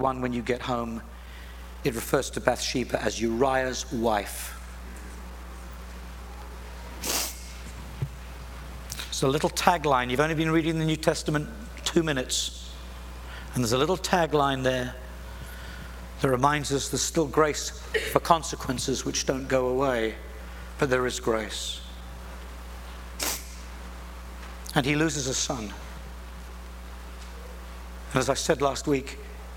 1, when you get home, it refers to Bathsheba as Uriah's wife. It's a little tagline. You've only been reading the New Testament 2 minutes. And there's a little tagline there that reminds us there's still grace for consequences which don't go away, but there is grace. And he loses a son. And as I said last week,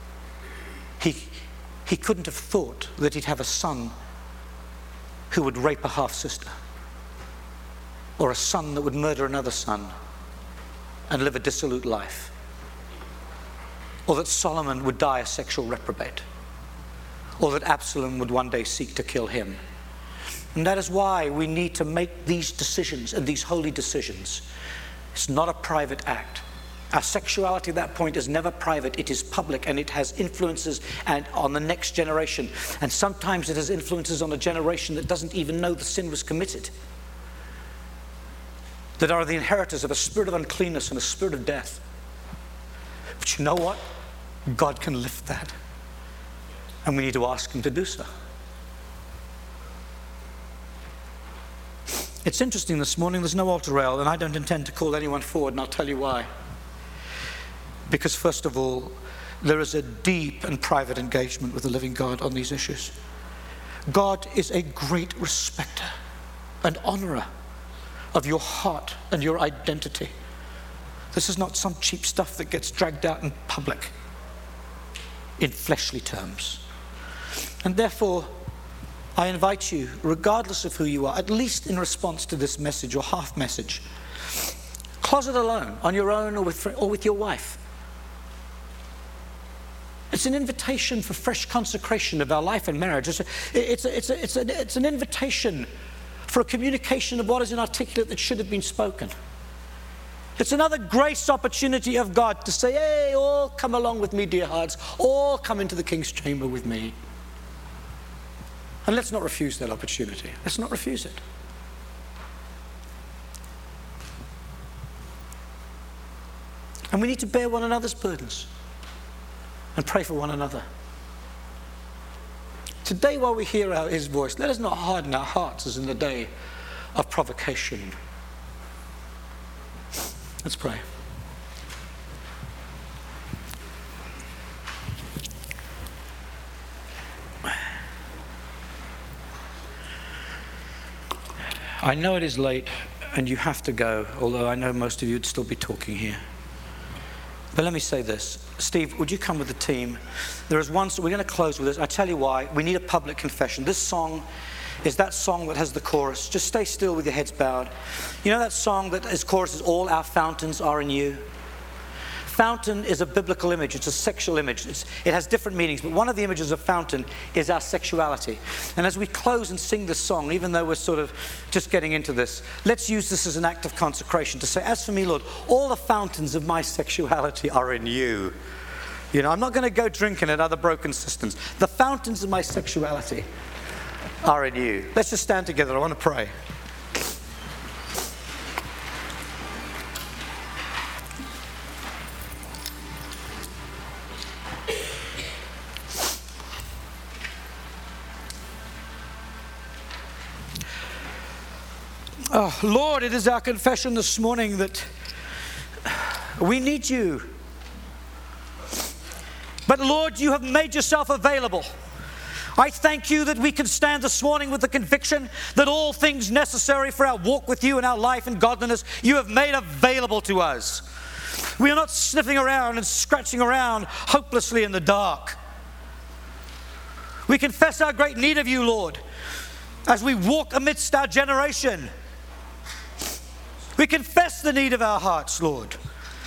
he couldn't have thought that he'd have a son who would rape a half-sister, or a son that would murder another son and live a dissolute life, or that Solomon would die a sexual reprobate, or that Absalom would one day seek to kill him. And that is why we need to make these decisions, and these holy decisions. It's not a private act. Our sexuality at that point is never private. It is public, and it has influences and on the next generation. And sometimes it has influences on a generation that doesn't even know the sin was committed, that are the inheritors of a spirit of uncleanness and a spirit of death. But you know what? God can lift that. And we need to ask him to do so. It's interesting this morning, there's no altar rail, and I don't intend to call anyone forward, and I'll tell you why. Because first of all, there is a deep and private engagement with the living God on these issues. God is a great respecter and honorer of your heart and your identity. This is not some cheap stuff that gets dragged out in public in fleshly terms. And therefore, I invite you, regardless of who you are, at least in response to this message or half message, closet alone, on your own, or with your wife. It's an invitation for fresh consecration of our life and marriage. It's an invitation for a communication of what is inarticulate that should have been spoken. It's another grace opportunity of God to say, hey, all come along with me, dear hearts. All come into the King's chamber with me. And let's not refuse that opportunity. Let's not refuse it. And we need to bear one another's burdens and pray for one another. Today, while we hear his voice, let us not harden our hearts as in the day of provocation. Let's pray. I know it is late and you have to go, although I know most of you would still be talking here. But let me say this. Steve, would you come with the team? There is one, so we're going to close with this. I tell you why. We need a public confession. This song is that song that has the chorus. Just stay still with your heads bowed. You know that song that its chorus is, all our fountains are in you? Fountain is a biblical image. It's a sexual image. It has different meanings, but one of the images of fountain is our sexuality. And as we close and sing this song, even though we're sort of just getting into this, let's use this as an act of consecration to say, as for me, Lord, all the fountains of my sexuality are in you. You know, I'm not going to go drinking at other broken systems. The fountains of my sexuality are in you. Let's just stand together. I want to pray. Oh, Lord, it is our confession this morning that we need you. But Lord, you have made yourself available. I thank you that we can stand this morning with the conviction that all things necessary for our walk with you and our life in godliness, you have made available to us. We are not sniffing around and scratching around hopelessly in the dark. We confess our great need of you, Lord, as we walk amidst our generation. We confess the need of our hearts, Lord.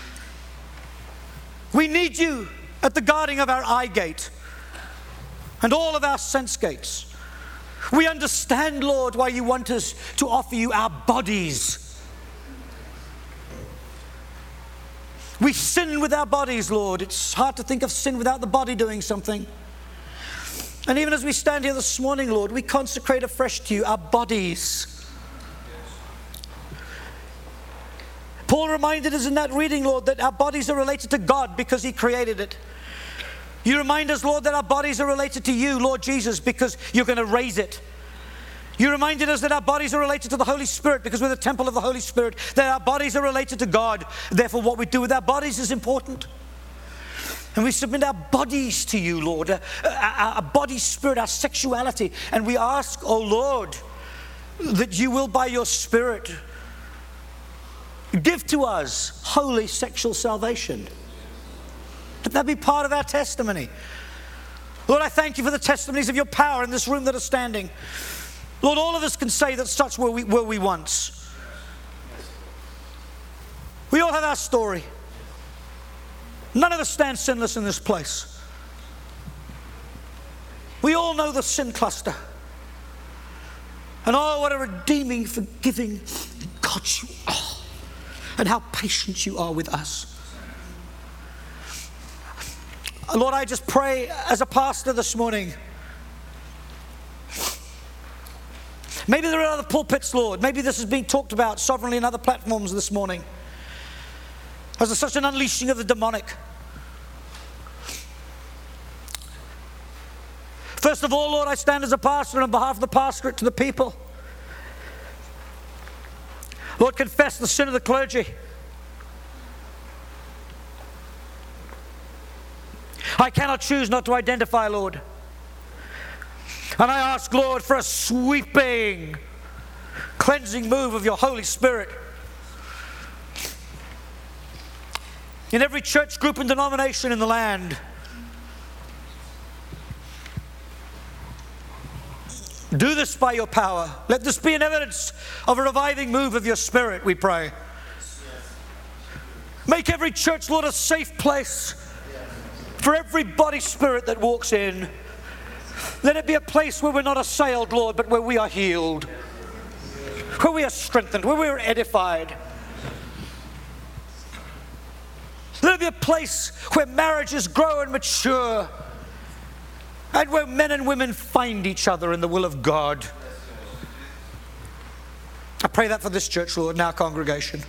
We need you at the guarding of our eye gate and all of our sense gates. We understand, Lord, why you want us to offer you our bodies. We sin with our bodies, Lord. It's hard to think of sin without the body doing something. And even as we stand here this morning, Lord, we consecrate afresh to you our bodies. Paul reminded us in that reading, Lord, that our bodies are related to God because he created it. You remind us, Lord, that our bodies are related to you, Lord Jesus, because you're going to raise it. You reminded us that our bodies are related to the Holy Spirit because we're the temple of the Holy Spirit, that our bodies are related to God. Therefore, what we do with our bodies is important. And we submit our bodies to you, Lord, our body, spirit, our sexuality. And we ask, oh Lord, that you will, by your Spirit, give to us holy sexual salvation. Let that be part of our testimony. Lord, I thank you for the testimonies of your power in this room that are standing. Lord, all of us can say that such were we once. We all have our story. None of us stand sinless in this place. We all know the sin cluster. And oh, what a redeeming, forgiving God you are. And how patient you are with us. Lord, I just pray as a pastor this morning. Maybe there are other pulpits, Lord. Maybe this is being talked about sovereignly in other platforms this morning. As there's such an unleashing of the demonic. First of all, Lord, I stand as a pastor and on behalf of the pastorate to the people. Lord, confess the sin of the clergy. I cannot choose not to identify, Lord. And I ask, Lord, for a sweeping, cleansing move of your Holy Spirit in every church group and denomination in the land. Do this by your power. Let this be an evidence of a reviving move of your Spirit, we pray. Make every church, Lord, a safe place for every body spirit that walks in. Let it be a place where we're not assailed, Lord, but where we are healed, where we are strengthened, where we are edified. Let it be a place where marriages grow and mature, and where men and women find each other in the will of God. I pray that for this church, Lord, and our congregation.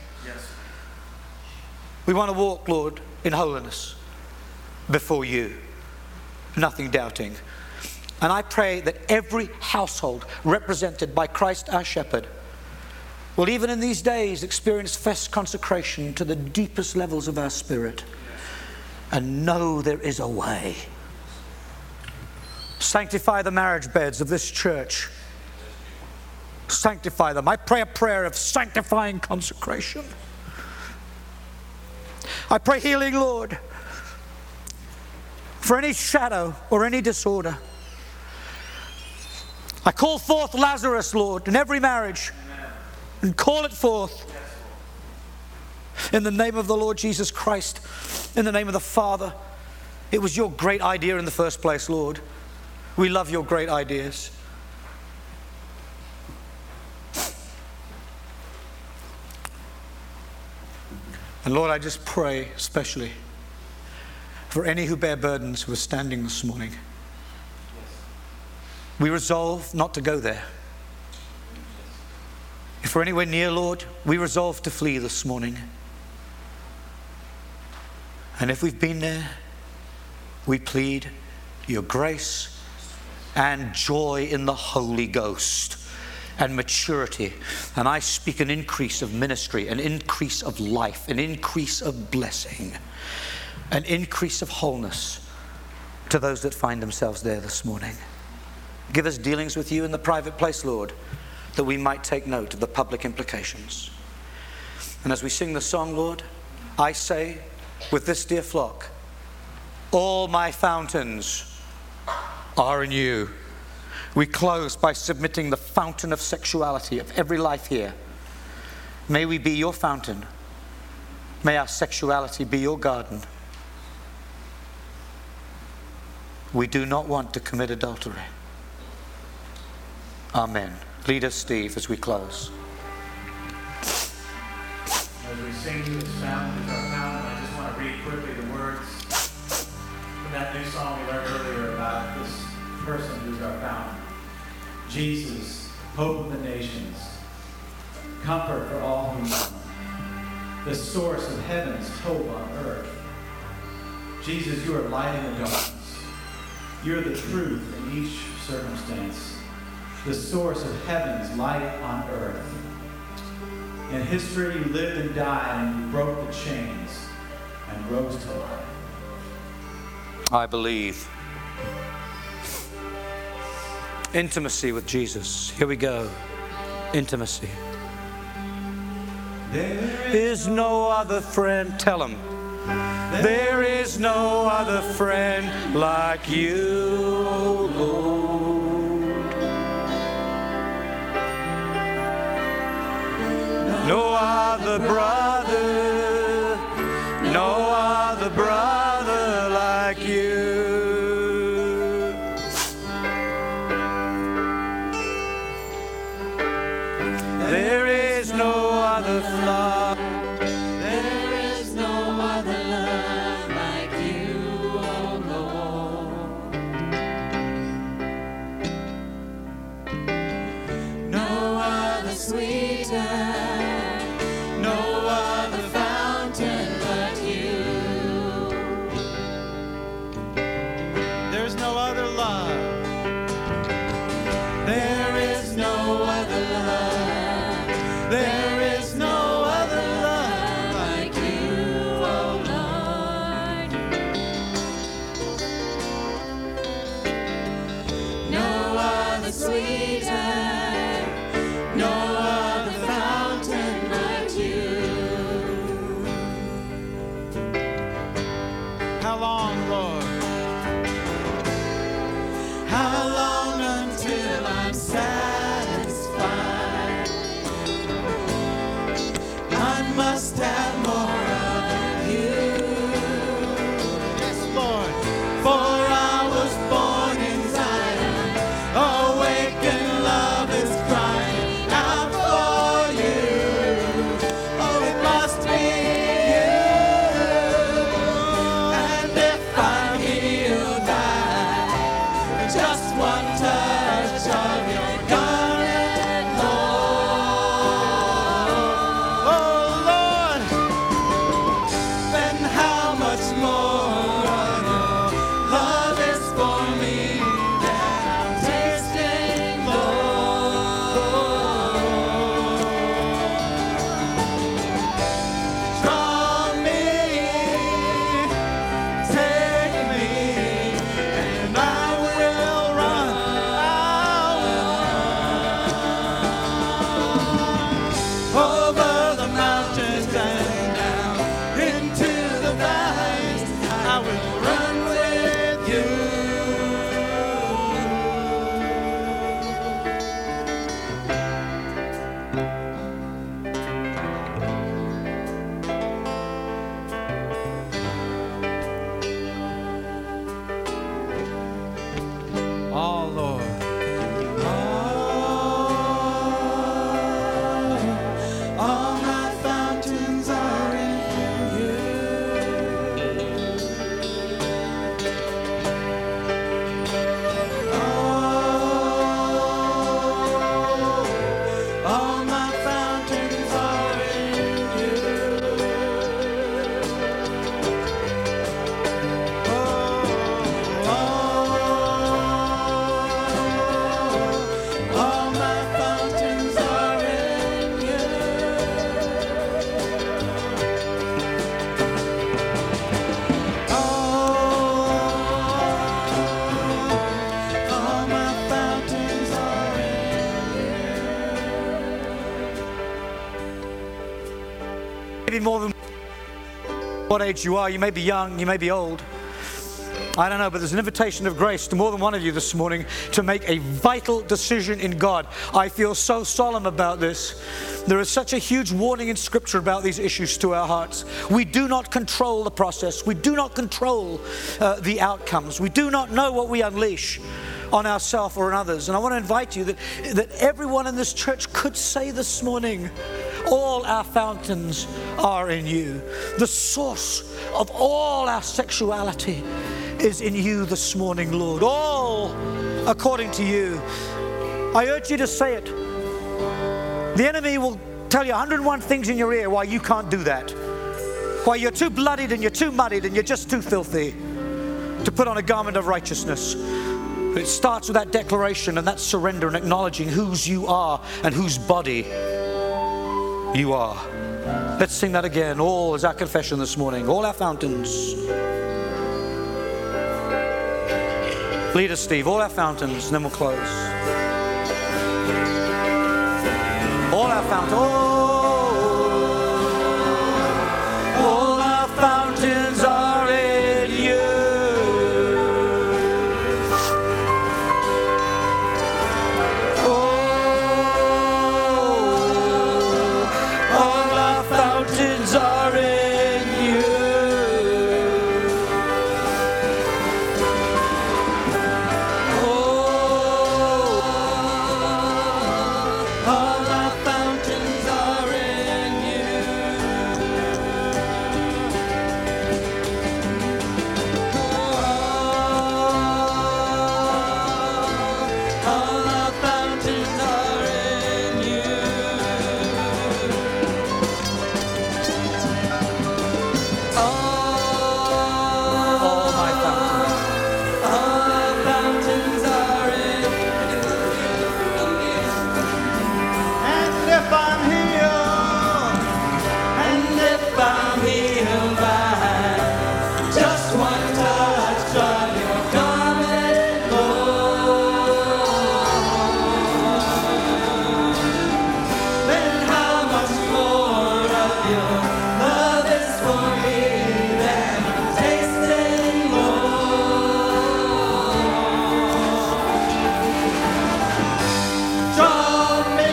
We want to walk, Lord, in holiness before you, nothing doubting. And I pray that every household represented by Christ our shepherd will, even in these days, experience fresh consecration to the deepest levels of our spirit and know there is a way. Sanctify the marriage beds of this church. Sanctify them. I pray a prayer of sanctifying consecration. I pray healing, Lord, for any shadow or any disorder. I call forth Lazarus, Lord, in every marriage. Amen. And call it forth. Yes, in the name of the Lord Jesus Christ, in the name of the Father. It was your great idea in the first place, Lord. We love your great ideas. And Lord, I just pray especially for any who bear burdens who are standing this morning. We resolve not to go there. If we're anywhere near, Lord, we resolve to flee this morning. And if we've been there, we plead your grace and joy in the Holy Ghost and maturity. And I speak an increase of ministry, an increase of life, an increase of blessing, an increase of wholeness to those that find themselves there this morning. Give us dealings with you in the private place, Lord, that we might take note of the public implications. And as we sing the song, Lord, I say with this dear flock, all my fountains are in you. We close by submitting the fountain of sexuality of every life here. May we be your fountain. May our sexuality be your garden. We do not want to commit adultery. Amen. Lead us, Steve, as we close. As we sing to the sound of our fountain, I just want to read quickly the words from that new song we learned earlier about this person who's our fountain. Jesus, hope of the nations, comfort for all who mourn, the source of heaven's hope on earth. Jesus, you are light in the darkness. You're the truth in each circumstance, the source of heaven's light on earth. In history, you lived and died, and you broke the chains and rose to life. I believe. Intimacy with Jesus. Here we go. Intimacy. There is no other friend. Tell him. There is no other friend like you, O Lord. No other brother, no other brother like you. There is no other love. There is no other love like you, oh Lord. No other sweeter, no other fountain but you. There's no other love. There is no other love. There is no other love like you, oh Lord. No other sweeter, no other fountain but you. How long, Lord? How long until I'm satisfied? I must have more of you. Yes, Lord. For I was born in Zion, awakened love is crying out for you. Oh, it must be you. And if I'm healed by just one touch of your garment, Lord, Oh, Lord. then how much more of your love is for me that I'm tasting, Lord. Draw me, take me, and I will run. Over the mountains and down into the valleys, I will run with you. Oh, Lord. All my fountains are in you. All my fountains are in you. All my fountains are in you. All my fountains are Maybe more than what age you are. You may be young, you may be old. I don't know, but there's an invitation of grace to more than one of you this morning to make a vital decision in God. I feel so solemn about this. There is such a huge warning in Scripture about these issues to our hearts. We do not control the process. We do not control the outcomes. We do not know what we unleash on ourselves or on others. And I want to invite you that everyone in this church could say this morning, all our fountains are in you. The source of all our sexuality is in you this morning, Lord. All according to you. I urge you to say it. The enemy will tell you 101 things in your ear why you can't do that. Why you're too bloodied and you're too muddied and you're just too filthy. to put on a garment of righteousness. But it starts with that declaration and that surrender and acknowledging whose you are and whose body you are. Let's sing that again. All is our confession this morning. All our fountains. Lead us, Steve. All our fountains, and then we'll close. All our fountains. All our fountains are in you. All our fountains are in you. All our fountains are in you. All our fountains are in you. All my fountains. All our fountains are in you. And if I'm healed, And if I'm healed by just one touch of your garment, Lord, then how much more of your love is for me than I'm tasting, Lord. Draw me,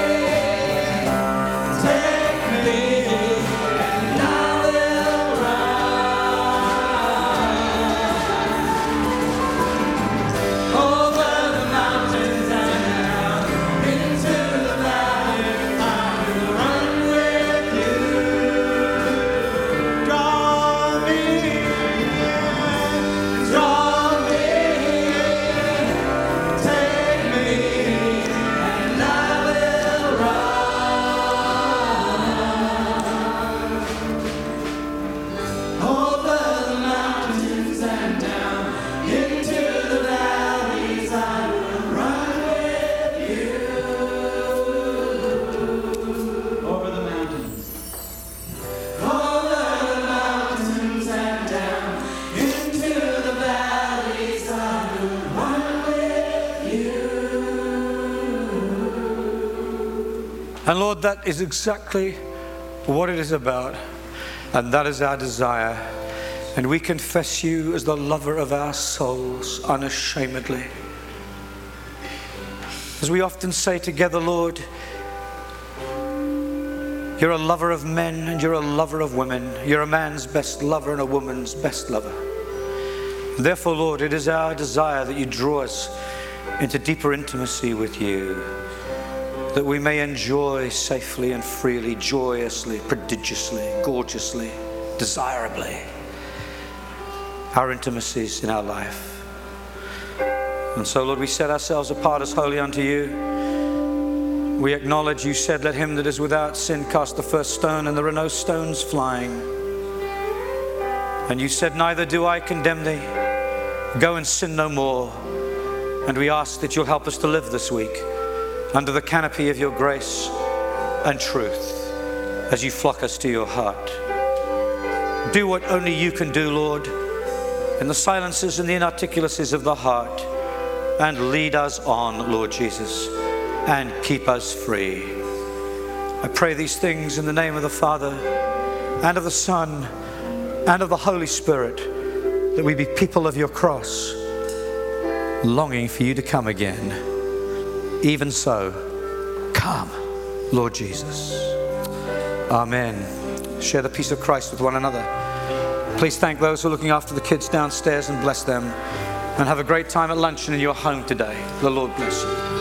take me, and I will run over the mountains and down into the valley. I will run with you. draw me, take me, and I will run over the mountains and down into the valleys. I will run with you. Over the mountains. Over the mountains and down into the valleys. I will run with you. And Lord, that is exactly what it is about. And that is our desire. And we confess you as the lover of our souls unashamedly. As we often say together, Lord, you're a lover of men and you're a lover of women. You're a man's best lover and a woman's best lover. Therefore, Lord, it is our desire that you draw us into deeper intimacy with you, that we may enjoy safely and freely, joyously, prodigiously, gorgeously, desirably our intimacies in our life. And so, Lord, we set ourselves apart as holy unto you. We acknowledge you said, let him that is without sin cast the first stone, and there are no stones flying. And you said, neither do I condemn thee. Go and sin no more. And we ask that you'll help us to live this week under the canopy of your grace and truth as you flock us to your heart. Do what only you can do, Lord, in the silences and the inarticulacies of the heart, and lead us on, Lord Jesus, and keep us free. I pray these things in the name of the Father and of the Son and of the Holy Spirit, that we be people of your cross, longing for you to come again. Even so, come, Lord Jesus. Amen. Share the peace of Christ with one another. Please thank those who are looking after the kids downstairs and bless them. And have a great time at lunch and in your home today. The Lord bless you.